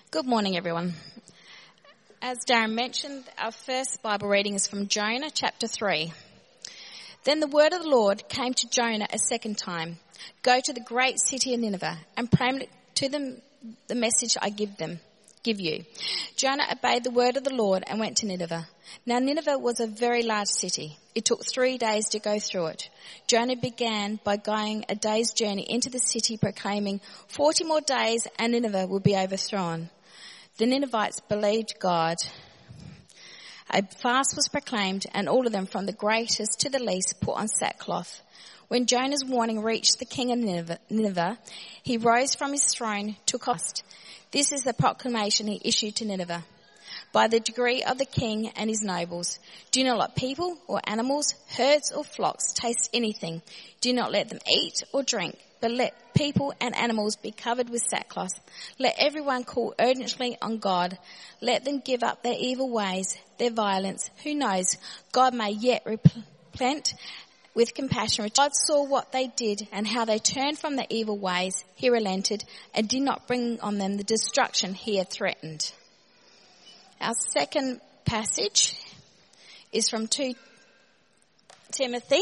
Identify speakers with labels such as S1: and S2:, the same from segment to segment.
S1: Good morning, everyone. As Darren mentioned, our first Bible reading is from Jonah chapter 3. Then the word of the Lord came to Jonah a second time. Go to the great city of Nineveh and proclaim to them the message I give you. Jonah obeyed the word of the Lord and went to Nineveh. Now Nineveh was a very large city. It took 3 days to go through it. Jonah began by going a day's journey into the city, proclaiming, 40 more days and Nineveh will be overthrown. The Ninevites believed God. A fast was proclaimed, and all of them, from the greatest to the least, put on sackcloth. When Jonah's warning reached the king of Nineveh, he rose from his throne, took off. This is the proclamation he issued to Nineveh. By the decree of the king and his nobles, do not let people or animals, herds or flocks taste anything. Do not let them eat or drink, but let people and animals be covered with sackcloth. Let everyone call urgently on God. Let them give up their evil ways, their violence. Who knows? God may yet repent with compassion. God saw what they did and how they turned from their evil ways. He relented and did not bring on them the destruction he had threatened. Our second passage is from 2 Timothy,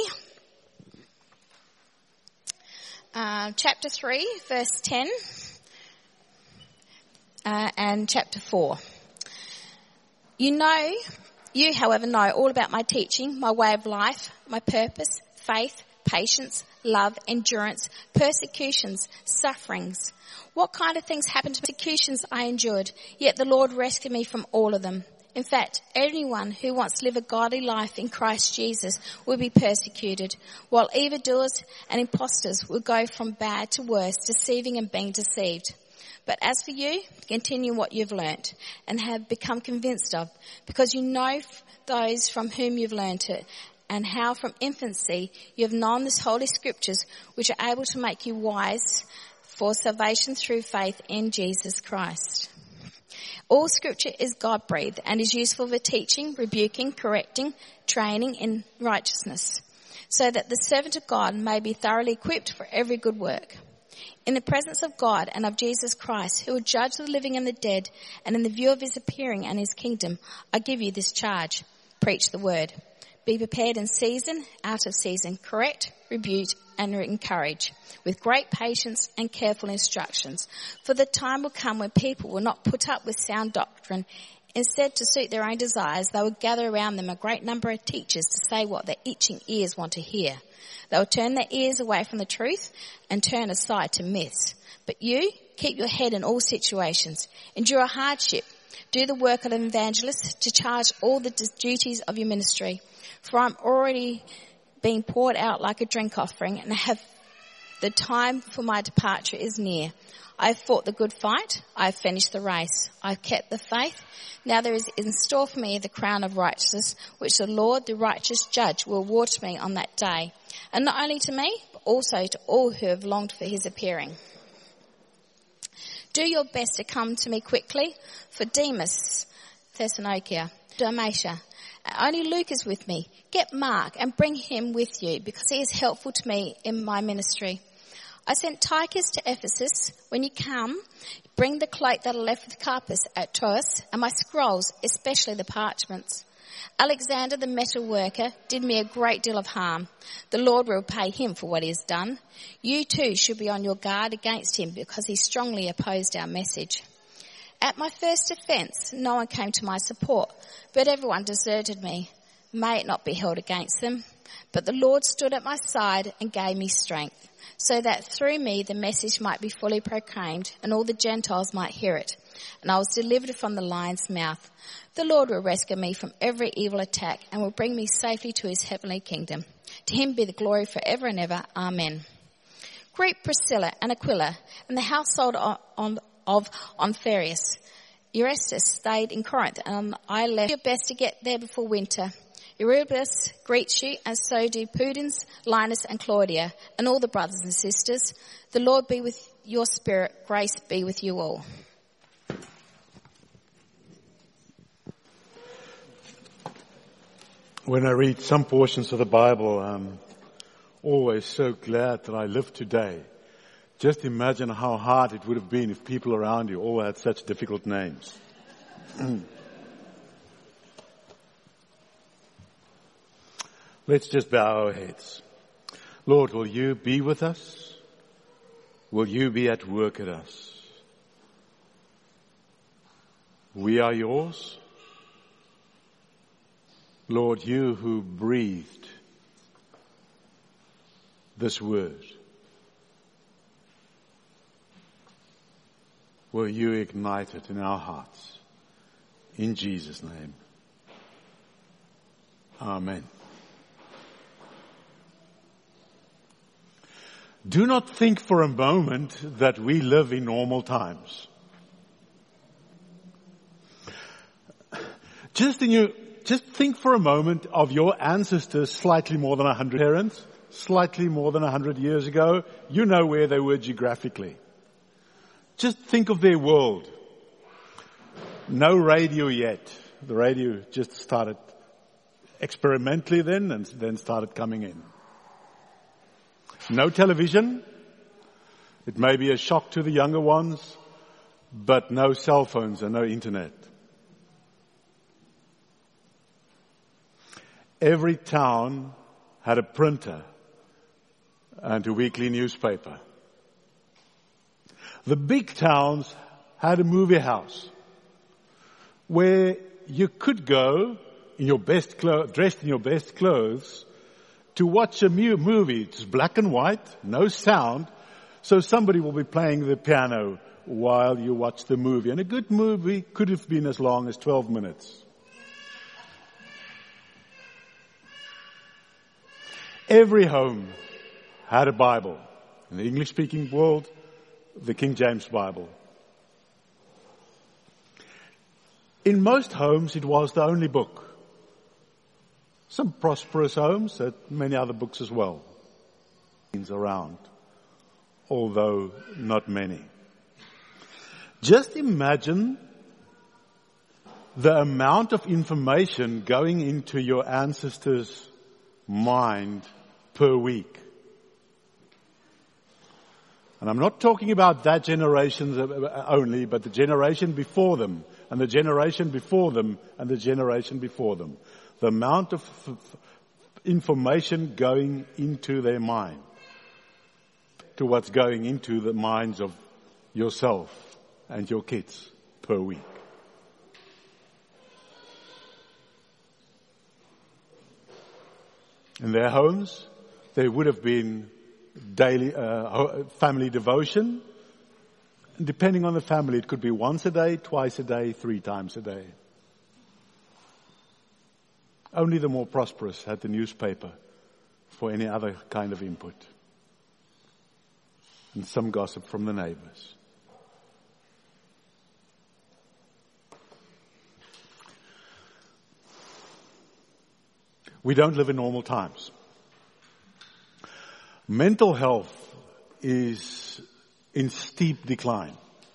S1: chapter 3, verse 10, and chapter 4. You, however, know all about my teaching, my way of life, my purpose, faith, patience, love, endurance, persecutions, sufferings. What kind of things happened to me? Persecutions I endured, yet the Lord rescued me from all of them. In fact, anyone who wants to live a godly life in Christ Jesus will be persecuted, while evildoers and impostors will go from bad to worse, deceiving and being deceived. But as for you, continue what you've learnt and have become convinced of, because you know those from whom you've learnt it, and how from infancy you have known the holy scriptures, which are able to make you wise for salvation through faith in Jesus Christ. All scripture is God-breathed and is useful for teaching, rebuking, correcting, training in righteousness, so that the servant of God may be thoroughly equipped for every good work. In the presence of God and of Jesus Christ, who will judge the living and the dead, and in the view of his appearing and his kingdom, I give you this charge. Preach the word. Be prepared in season, out of season, correct, rebuke, and encourage, with great patience and careful instructions. For the time will come when people will not put up with sound doctrine. Instead, to suit their own desires, they will gather around them a great number of teachers to say what their itching ears want to hear. They will turn their ears away from the truth and turn aside to myths. But you, keep your head in all situations. Endure hardship. Do the work of an evangelist, to charge all the duties of your ministry. For I'm already being poured out like a drink offering, and the time for my departure is near. I have fought the good fight. I have finished the race. I have kept the faith. Now there is in store for me the crown of righteousness, which the Lord, the righteous judge, will award to me on that day. And not only to me, but also to all who have longed for his appearing. Do your best to come to me quickly, for Demas, Thessalonica, Dalmatia. Only Luke is with me. Get Mark and bring him with you, because he is helpful to me in my ministry. I sent Tychus to Ephesus. When you come, bring the cloak that I left with Carpus at Troas, and my scrolls, especially the parchments. Alexander, the metal worker, did me a great deal of harm. The Lord will repay him for what he has done. You too should be on your guard against him, because he strongly opposed our message. At my first offence, no one came to my support, but everyone deserted me. May it not be held against them. But the Lord stood at my side and gave me strength, so that through me the message might be fully proclaimed and all the Gentiles might hear it. And I was delivered from the lion's mouth. The Lord will rescue me from every evil attack and will bring me safely to his heavenly kingdom. To him be the glory forever and ever. Amen. Greet Priscilla and Aquila and the household of Onesiphorus. Erastus stayed in Corinth, and I left. Do your best to get there before winter. Eubulus greets you, and so do Pudens, Linus, and Claudia, and all the brothers and sisters. The Lord be with your spirit. Grace be with you all.
S2: When I read some portions of the Bible, I'm always so glad that I live today Just imagine how hard it would have been if people around you all had such difficult names. Let's just bow our heads. Lord, will you be with us? Will you be at work at us? We are yours. Lord, you who breathed this word, will you ignite it in our hearts? In Jesus' name. Amen. Do not think for a moment that we live in normal times. Just think for a moment of your ancestors slightly more than 100 parents, slightly more than 100 years ago. You know where they were geographically. Just think of their world. No radio yet. The radio just started experimentally then and then started coming in. No television. It may be a shock to the younger ones, but no cell phones and no internet. Every town had a printer and a weekly newspaper. The big towns had a movie house where you could go in your best dressed in your best clothes to watch a movie. It's black and white, no sound, so somebody will be playing the piano while you watch the movie. And a good movie could have been as long as 12 minutes. Every home had a Bible. In the English-speaking world, the King James Bible. In most homes, it was the only book. Some prosperous homes had many other books as well. Around, although not many. Just imagine the amount of information going into your ancestors' mind per week. And I'm not talking about that generation only, but the generation before them, and the generation before them, and the generation before them. The amount of information going into their mind to what's going into the minds of yourself and your kids per week. In their homes, there would have been daily family devotion. And depending on the family, it could be once a day, twice a day, 3 times a day. Only the more prosperous had the newspaper for any other kind of input. And some gossip from the neighbors. We don't live in normal times. Mental health is in steep decline.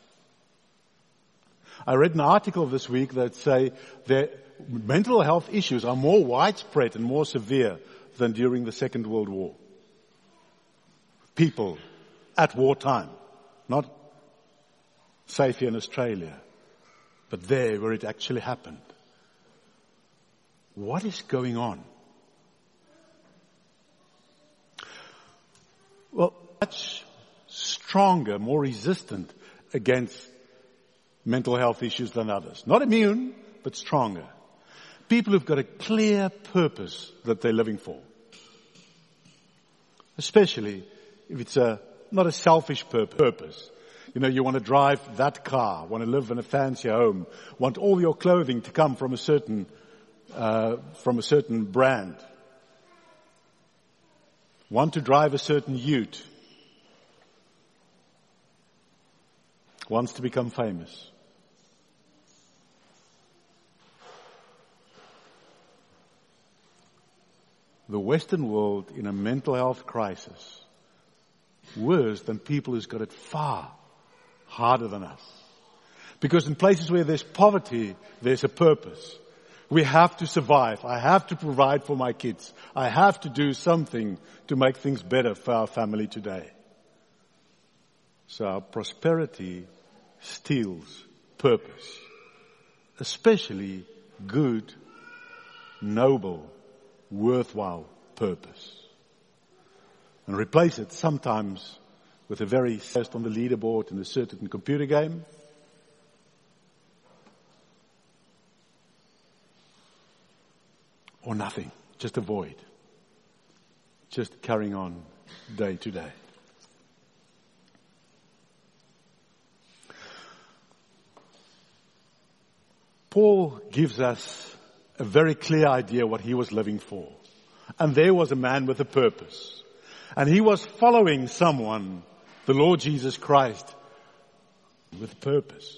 S2: I read an article this week that say that mental health issues are more widespread and more severe than during the Second World War. People at wartime, not safe here in Australia, but there where it actually happened. What is going on? Well, much stronger, more resistant against mental health issues than others. Not immune, but stronger. People who've got a clear purpose that they're living for. Especially if it's not a selfish purpose. You know, you want to drive that car, want to live in a fancy home, want all your clothing to come from a certain brand. Want to drive a certain ute. Wants to become famous. The Western world in a mental health crisis, worse than people who's got it far harder than us. Because in places where there's poverty, there's a purpose. We have to survive. I have to provide for my kids. I have to do something to make things better for our family today. So our prosperity steals purpose, especially good, noble, worthwhile purpose. And replace it sometimes with a very first on the leaderboard in a certain computer game. Or nothing, just avoid. Just carrying on day to day. Paul gives us a very clear idea what he was living for. And there was a man with a purpose. And he was following someone, the Lord Jesus Christ, with purpose.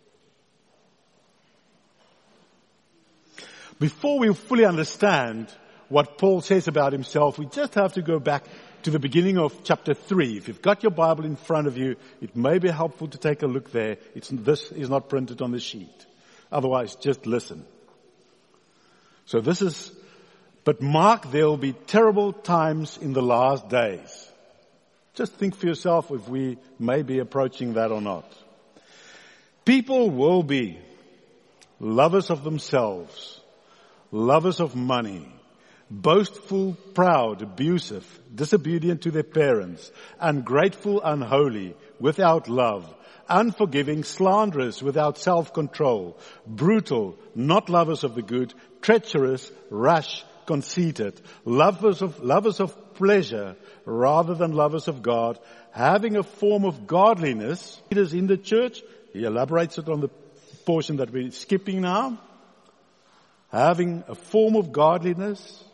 S2: Before we fully understand what Paul says about himself, we just have to go back to the beginning of chapter 3. If you've got your Bible in front of you, it may be helpful to take a look there. This is not printed on the sheet. Otherwise, just listen. So but mark, there will be terrible times in the last days. Just think for yourself if we may be approaching that or not. People will be lovers of themselves, lovers of money, boastful, proud, abusive, disobedient to their parents, ungrateful, unholy, without love, unforgiving, slanderous, without self-control, brutal, not lovers of the good, treacherous, rash, conceited, lovers of pleasure rather than lovers of God, having a form of godliness. Leaders in the church, he elaborates it on the portion that we're skipping now. Having a form of godliness,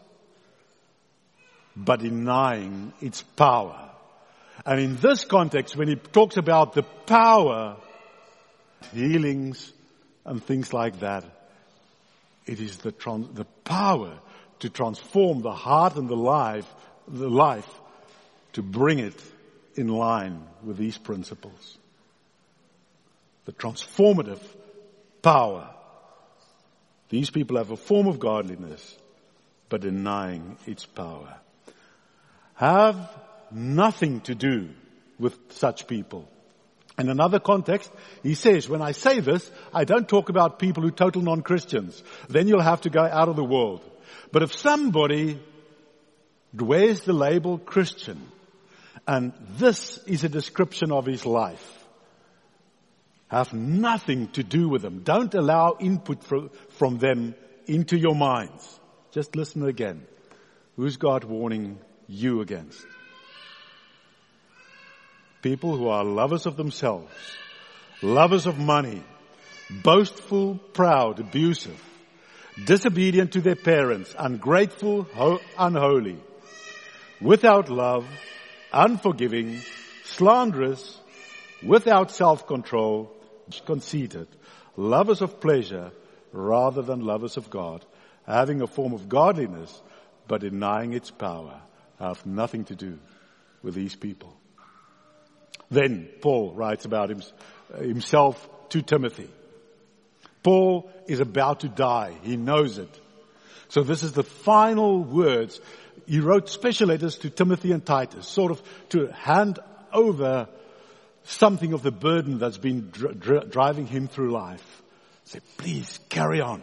S2: but denying its power. And in this context, when he talks about the power, healings and things like that, it is the power to transform the heart and the life to bring it in line with these principles. The transformative power. These people have a form of godliness, but denying its power. Have nothing to do with such people. In another context, he says, when I say this, I don't talk about people who are total non-Christians. Then you'll have to go out of the world. But if somebody wears the label Christian, and this is a description of his life, have nothing to do with them. Don't allow input from them into your minds. Just listen again. Who's God warning you against? People who are lovers of themselves, lovers of money, boastful, proud, abusive, disobedient to their parents, ungrateful, unholy, without love, unforgiving, slanderous, without self-control, conceited, lovers of pleasure rather than lovers of God, having a form of godliness but denying its power, have nothing to do with these people. Then Paul writes about himself to Timothy. Paul is about to die. He knows it. So this is the final words. He wrote special letters to Timothy and Titus, sort of to hand over something of the burden that's been driving him through life. Say, please carry on.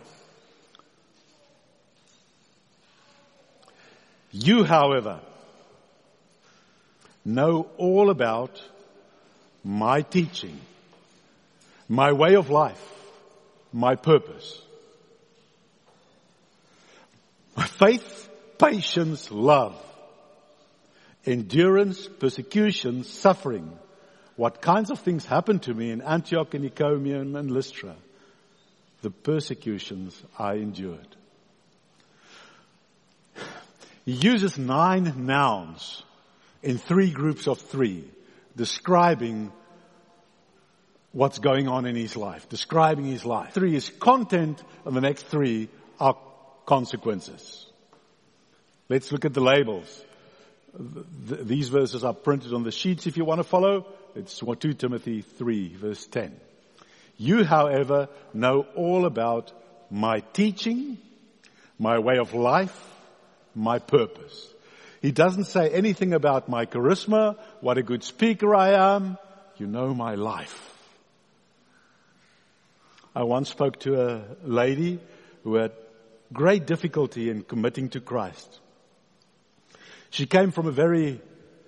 S2: You, however, know all about my teaching, my way of life, my purpose. My faith, patience, love, endurance, persecution, suffering. What kinds of things happened to me in Antioch and Iconium and Lystra? The persecutions I endured. He uses 9 nouns in 3 groups of 3, describing what's going on in his life, describing his life. 3 is content, and the next 3 are consequences. Let's look at the labels. These verses are printed on the sheets if you want to follow. It's 2 Timothy 3, verse 10. You, however, know all about my teaching, my way of life, my purpose. He doesn't say anything about my charisma, what a good speaker I am, you know my life. I once spoke to a lady who had great difficulty in committing to Christ. She came from a very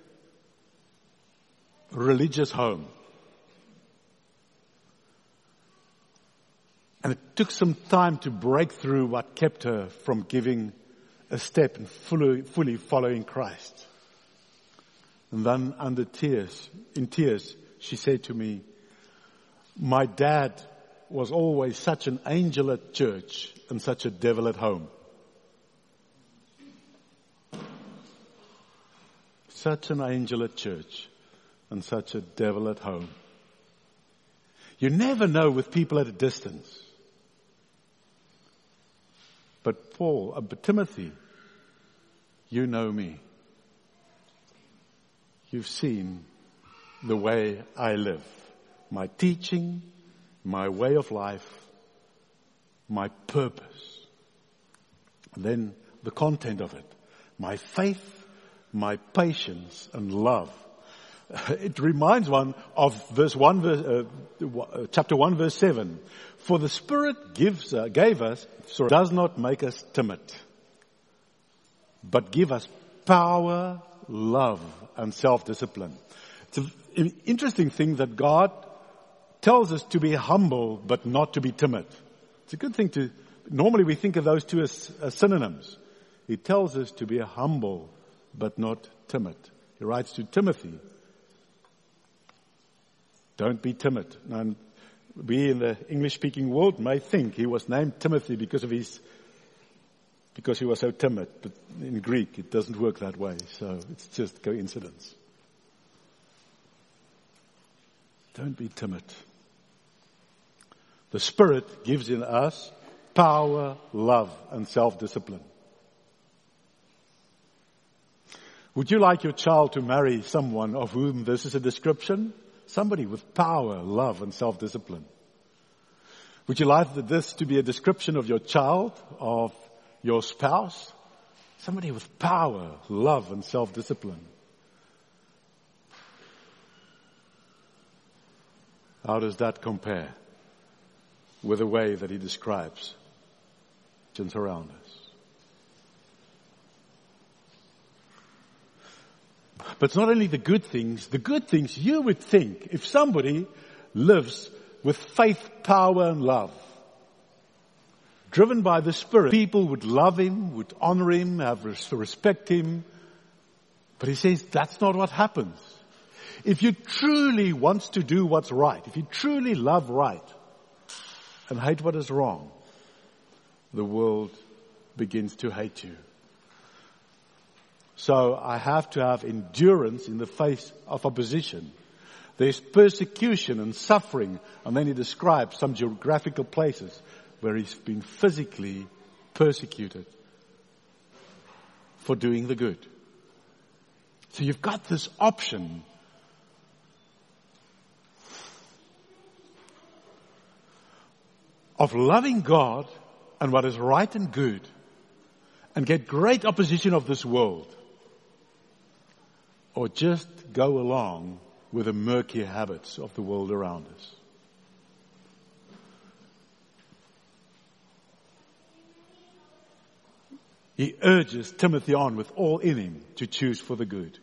S2: religious home. And it took some time to break through what kept her from giving a step and fully following Christ. And then in tears, she said to me, my dad was always such an angel at church and such a devil at home. Such an angel at church and such a devil at home. You never know with people at a distance. But Timothy, you know me. You've seen the way I live, my teaching, my way of life, my purpose. And then the content of it, my faith, my patience and love. It reminds one of chapter 1 verse 7. For the Spirit does not make us timid, but give us power, love and self-discipline. It's an interesting thing that God tells us to be humble but not to be timid. It's a good thing normally we think of those two as synonyms. He tells us to be humble but not timid. He writes to Timothy, don't be timid. Now, we in the English-speaking world may think he was named Timothy because he was so timid. But in Greek, it doesn't work that way. So it's just coincidence. Don't be timid. The Spirit gives in us power, love, and self-discipline. Would you like your child to marry someone of whom this is a description? Somebody with power, love, and self-discipline. Would you like this to be a description of your child, of your spouse? Somebody with power, love, and self-discipline. How does that compare with the way that he describes things around us? But it's not only the good things you would think if somebody lives with faith, power, and love, driven by the Spirit, people would love him, would honor him, respect him. But he says that's not what happens. If you truly want to do what's right, if you truly love right and hate what is wrong, the world begins to hate you. So I have to have endurance in the face of opposition. There's persecution and suffering. And then he describes some geographical places where he's been physically persecuted for doing the good. So you've got this option of loving God and what is right and good and get great opposition of this world, or just go along with the murky habits of the world around us. He urges Timothy on with all in him to choose for the good.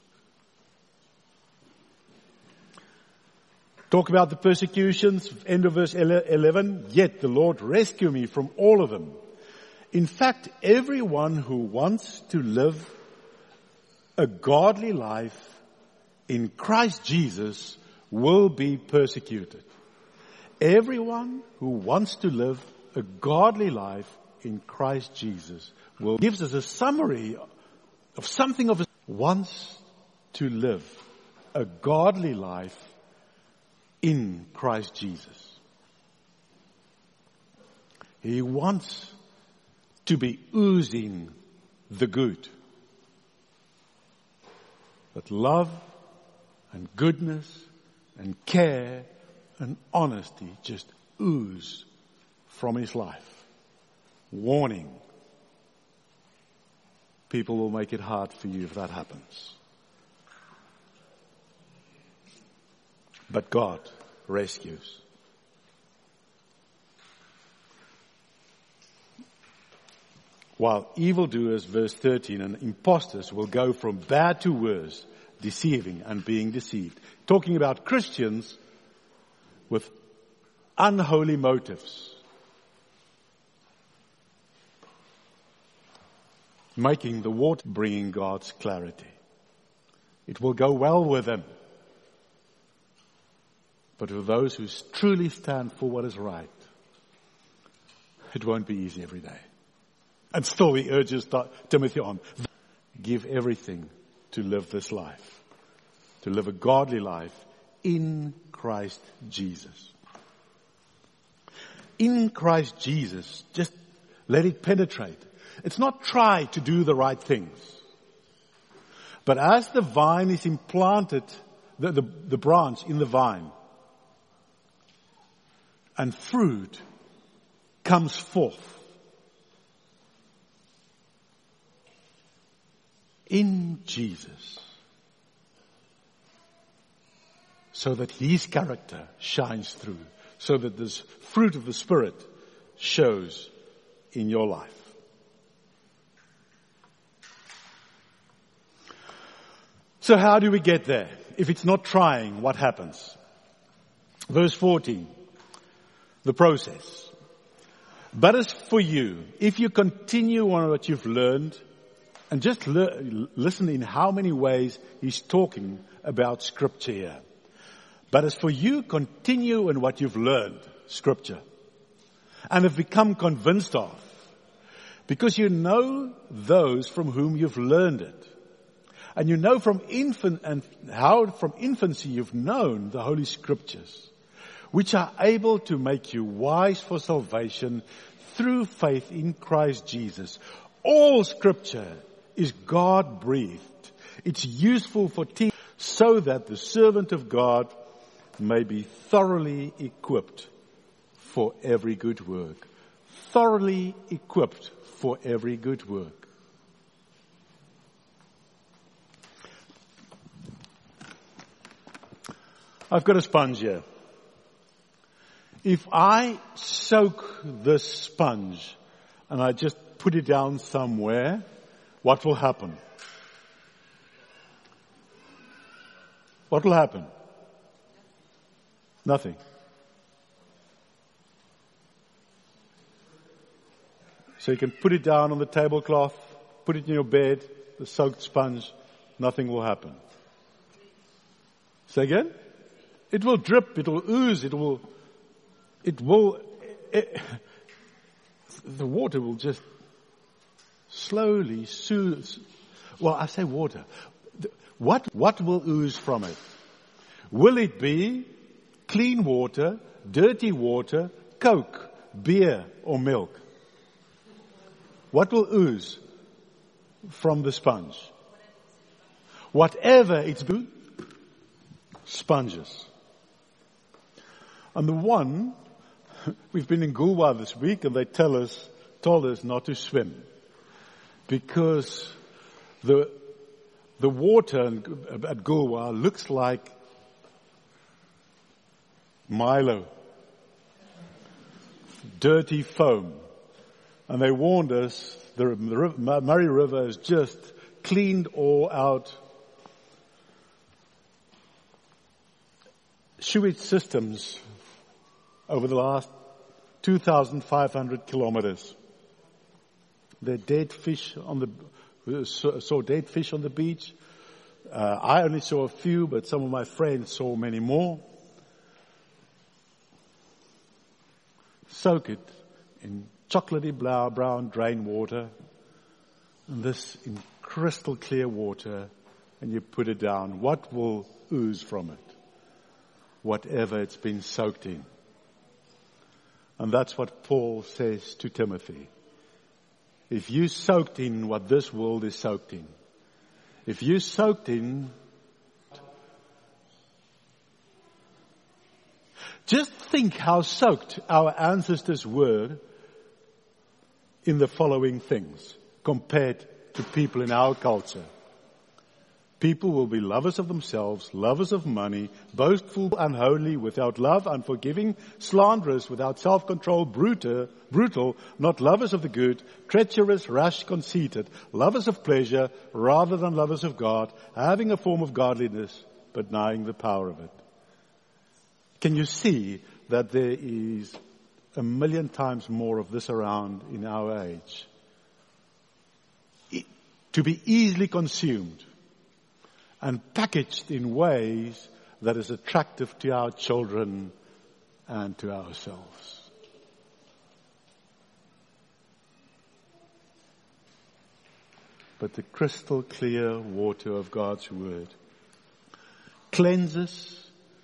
S2: Talk about the persecutions, end of verse 11. Yet the Lord rescued me from all of them. In fact, everyone who wants to live a godly life in Christ Jesus will be persecuted. Everyone who wants to live a godly life in Christ Jesus gives us a summary of something of wants to live a godly life in Christ Jesus. He wants to be oozing the good. That love and goodness and care and honesty just ooze from his life. Warning. People will make it hard for you if that happens. but God rescues. While evildoers, verse 13, and impostors will go from bad to worse, deceiving and being deceived. Talking about Christians with unholy motives. Making the water, bringing God's clarity. It will go well with them. But with those who truly stand for what is right, it won't be easy every day. And still he urges Timothy on. Give everything to live this life. To live a godly life in Christ Jesus. In Christ Jesus, just let it penetrate. It's not try to do the right things. But as the vine is implanted, the branch in the vine, and fruit comes forth, in Jesus, so that his character shines through, so that this fruit of the Spirit shows in your life. So how do we get there? If it's not trying, what happens? Verse 14, the process. But as for you, if you continue on what you've learned, and just listen in how many ways he's talking about Scripture here. But as for you, continue in what you've learned, Scripture, and have become convinced of, because you know those from whom you've learned it. And you know from infancy you've known the Holy Scriptures, which are able to make you wise for salvation through faith in Christ Jesus. All Scripture is God-breathed. It's useful for teaching, so that the servant of God may be thoroughly equipped for every good work. Thoroughly equipped for every good work. I've got a sponge here. If I soak this sponge and I just put it down somewhere, what will happen? What will happen? Nothing. So you can put it down on the tablecloth, put it in your bed, the soaked sponge, nothing will happen. Say again? It will drip, it will ooze, the water will just slowly soothe. Well, I say water. What will ooze from it? Will it be clean water, dirty water, Coke, beer, or milk? What will ooze from the sponge? Whatever it's been, sponges. And the one, we've been in Gulwa this week and they told us not to swim. Because the water at Gulwa looks like Milo. Dirty foam. And they warned us the Murray River has just cleaned all out. Sewage systems over the last 2,500 kilometers. There are dead fish saw dead fish on the beach. I only saw a few, but some of my friends saw many more. Soak it in chocolatey brown drain water, and this in crystal clear water, and you put it down. What will ooze from it? Whatever it's been soaked in. And that's what Paul says to Timothy. If you soaked in what this world is soaked in, if you soaked in, just think how soaked our ancestors were in the following things compared to people in our culture. People will be lovers of themselves, lovers of money, boastful, unholy, without love, unforgiving, slanderous, without self-control, brutal, not lovers of the good, treacherous, rash, conceited, lovers of pleasure rather than lovers of God, having a form of godliness, but denying the power of it. Can you see that there is 1,000,000 times more of this around in our age? To be easily consumed and packaged in ways that is attractive to our children and to ourselves. But the crystal clear water of God's Word cleanses,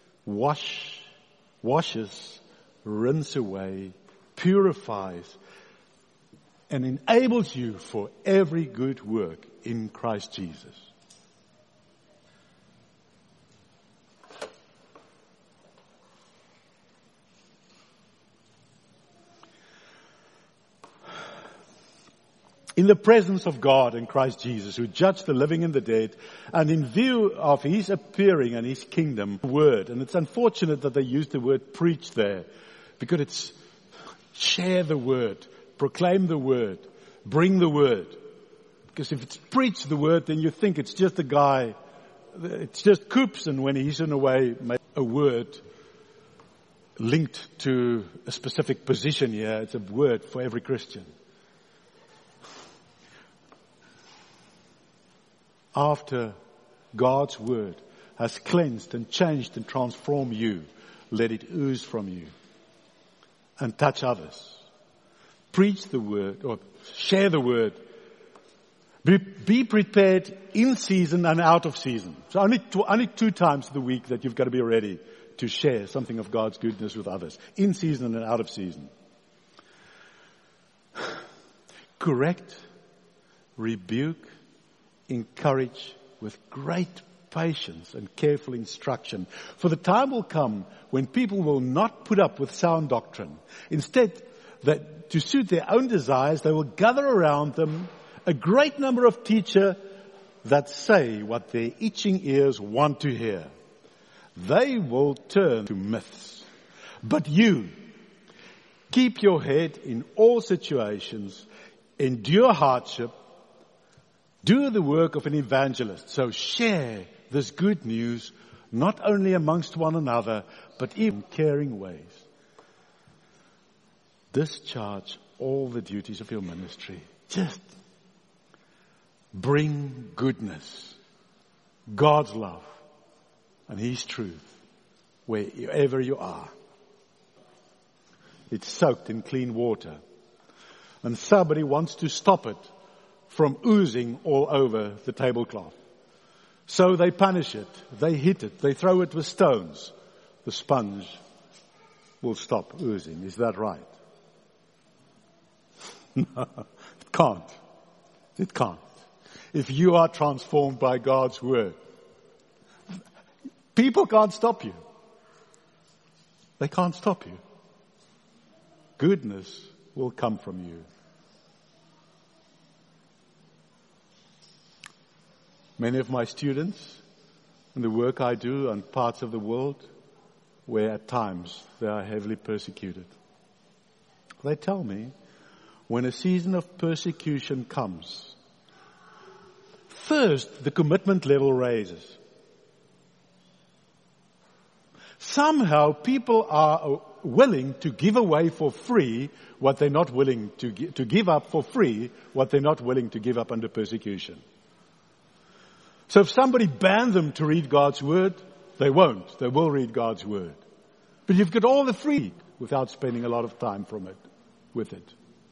S2: washes, rinses away, purifies, and enables you for every good work in Christ Jesus. In the presence of God and Christ Jesus, who judged the living and the dead, and in view of His appearing and His kingdom, word, and it's unfortunate that they use the word preach there, because it's share the word, proclaim the word, bring the word. Because if it's preach the word, then you think it's just a guy, it's just Coops, and when he's in a way, make a word linked to a specific position here, it's a word for every Christian. After God's word has cleansed and changed and transformed you, let it ooze from you and touch others. Preach the word or share the word. Be prepared in season and out of season. So only 2 times a week that you've got to be ready to share something of God's goodness with others. In season and out of season. Correct, rebuke, encourage with great patience and careful instruction. For the time will come when people will not put up with sound doctrine. Instead, that to suit their own desires, they will gather around them a great number of teachers that say what their itching ears want to hear. They will turn to myths. But you, keep your head in all situations, endure hardship, do the work of an evangelist. So share this good news not only amongst one another, but even in caring ways. Discharge all the duties of your ministry. Just bring goodness, God's love, and His truth wherever you are. It's soaked in clean water. And somebody wants to stop it from oozing all over the tablecloth. So they punish it, they hit it, they throw it with stones. The sponge will stop oozing. Is that right? No, it can't. It can't. If you are transformed by God's word, people can't stop you. They can't stop you. Goodness will come from you. Many of my students and the work I do on parts of the world where at times they are heavily persecuted. They tell me when a season of persecution comes, first the commitment level raises. Somehow people are willing to give away for free what they're not willing to give up for free what they're not willing to give up under persecution. So if somebody banned them to read God's word, they won't. They will read God's word. But you've got all the free without spending a lot of time with it.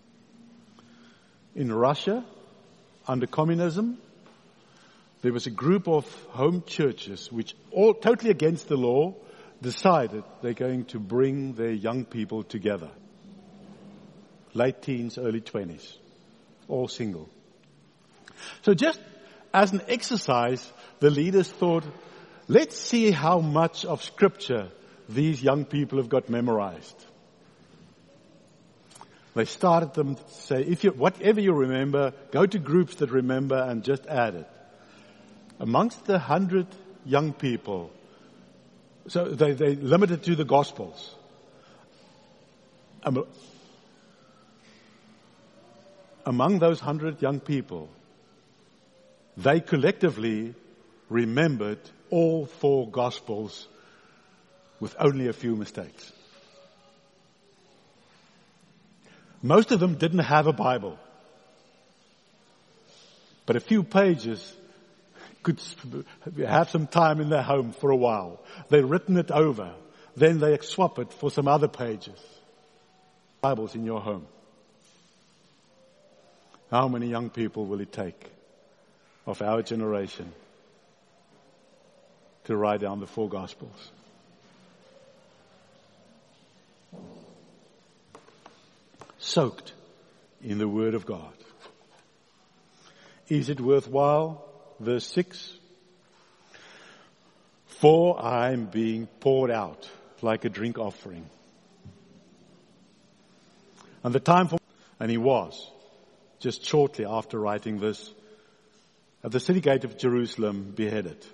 S2: In Russia, under communism, there was a group of home churches which, all totally against the law, decided they're going to bring their young people together. Late teens, early 20s. All single. So just as an exercise, the leaders thought, let's see how much of Scripture these young people have got memorized. They started them to say, whatever you remember, go to groups that remember and just add it. Amongst the 100 young people, so they limited to the Gospels. Among those 100 young people, they collectively remembered all 4 Gospels with only a few mistakes. Most of them didn't have a Bible, but a few pages could have some time in their home for a while. They'd written it over. Then they swap it for some other pages. Bibles in your home. How many young people will it take of our generation to write down the 4 Gospels? Soaked in the Word of God. Is it worthwhile? Verse 6. For I am being poured out like a drink offering. And the time for, and he was, just shortly after writing this, at the city gate of Jerusalem, beheaded.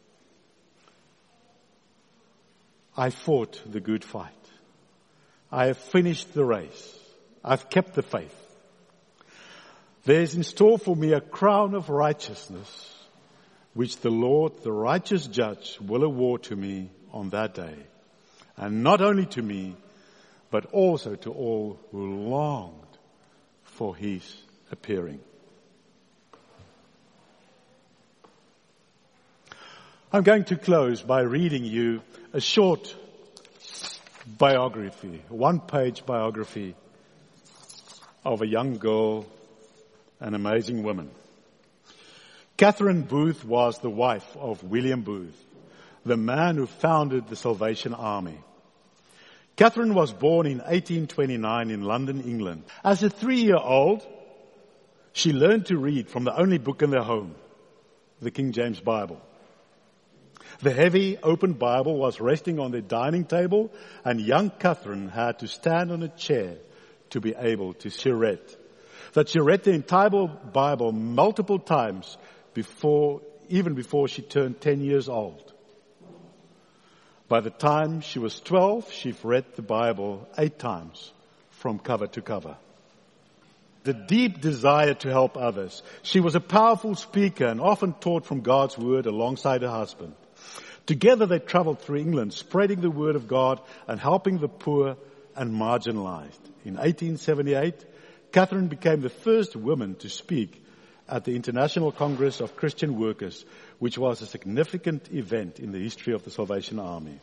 S2: I fought the good fight. I have finished the race. I've kept the faith. There is in store for me a crown of righteousness, which the Lord, the righteous judge, will award to me on that day. And not only to me, but also to all who longed for his appearing. I'm going to close by reading you a short biography, 1-page biography of a young girl, an amazing woman. Catherine Booth was the wife of William Booth, the man who founded the Salvation Army. Catherine was born in 1829 in London, England. As a 3-year-old, she learned to read from the only book in their home, the King James Bible. The heavy, open Bible was resting on the dining table, and young Catherine had to stand on a chair to be able to she read. That she read the entire Bible multiple times even before she turned 10 years old. By the time she was 12, she'd read the Bible 8 times from cover to cover. The deep desire to help others. She was a powerful speaker and often taught from God's word alongside her husband. Together they traveled through England, spreading the word of God and helping the poor and marginalized. In 1878, Catherine became the first woman to speak at the International Congress of Christian Workers, which was a significant event in the history of the Salvation Army.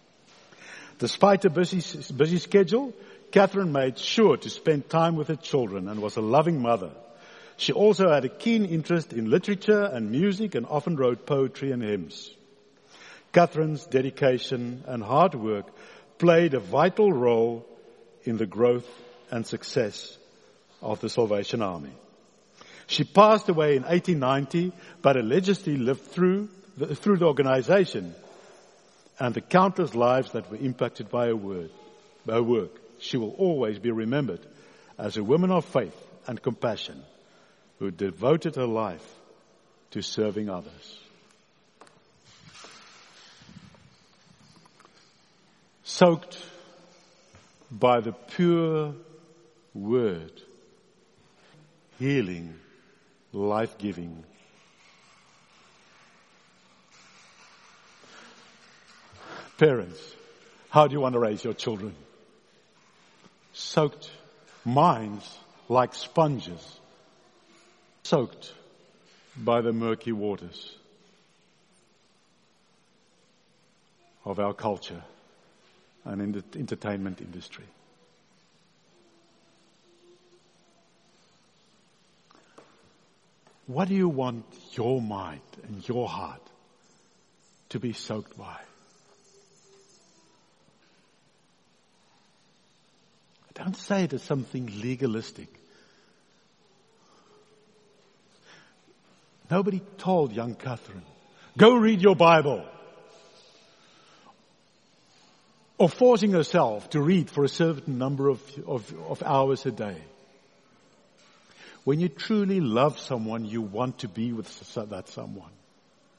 S2: Despite a busy schedule, Catherine made sure to spend time with her children and was a loving mother. She also had a keen interest in literature and music and often wrote poetry and hymns. Catherine's dedication and hard work played a vital role in the growth and success of the Salvation Army. She passed away in 1890, but her legacy lived through the organization and the countless lives that were impacted by her work. She will always be remembered as a woman of faith and compassion who devoted her life to serving others. Soaked by the pure word, healing, life-giving. Parents, how do you want to raise your children? Soaked minds like sponges, soaked by the murky waters of our culture and in the entertainment industry. What do you want your mind and your heart to be soaked by? Don't say it as something legalistic. Nobody told young Catherine, go read your Bible. Or forcing herself to read for a certain number of hours a day. When you truly love someone, you want to be with that someone.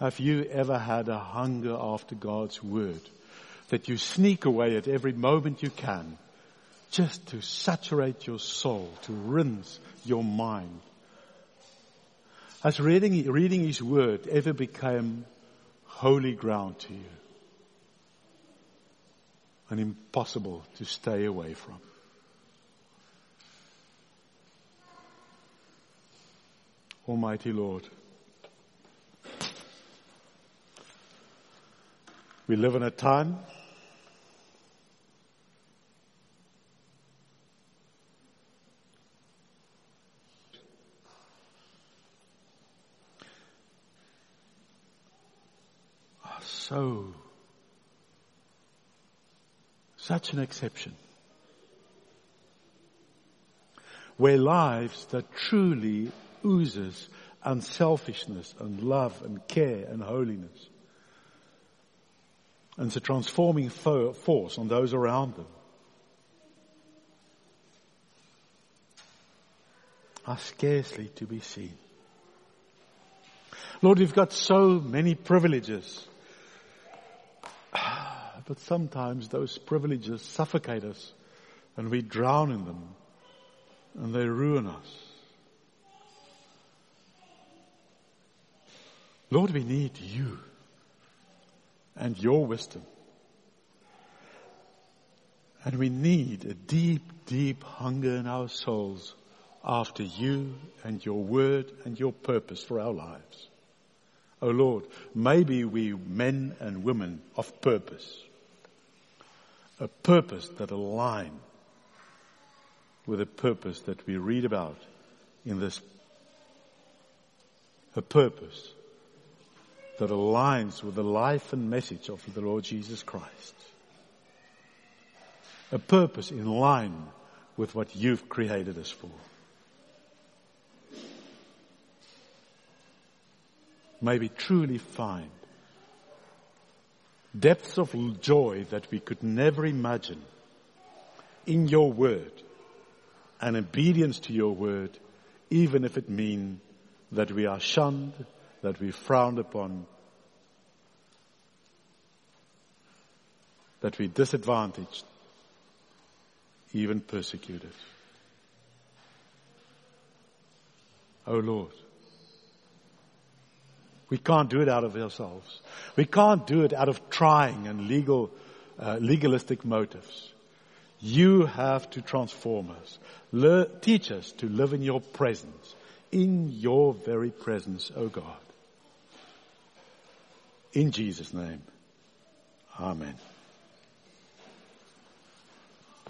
S2: Have you ever had a hunger after God's word that you sneak away at every moment you can just to saturate your soul, to rinse your mind? Has reading His word ever become holy ground to you and impossible to stay away from? Almighty Lord, we live in a time such an exception, where lives that truly oozes unselfishness and love and care and holiness, and it's a transforming force on those around them, are scarcely to be seen. Lord, we've got so many privileges, but sometimes those privileges suffocate us and we drown in them and they ruin us. Lord, we need you and your wisdom. And we need a deep, deep hunger in our souls after you and your word and your purpose for our lives. Oh Lord, maybe we men and women of purpose, a purpose that align with the purpose that we read about in this, a purpose that aligns with the life and message of the Lord Jesus Christ. A purpose in line with what you've created us for. May we truly find depths of joy that we could never imagine in your word and obedience to your word, even if it means that we are shunned, that we frowned upon, that we disadvantaged, even persecuted. Oh Lord, we can't do it out of ourselves. We can't do it out of trying and legalistic motives. You have to transform us. Teach us to live in your presence, in your very presence, O God. In Jesus' name, amen.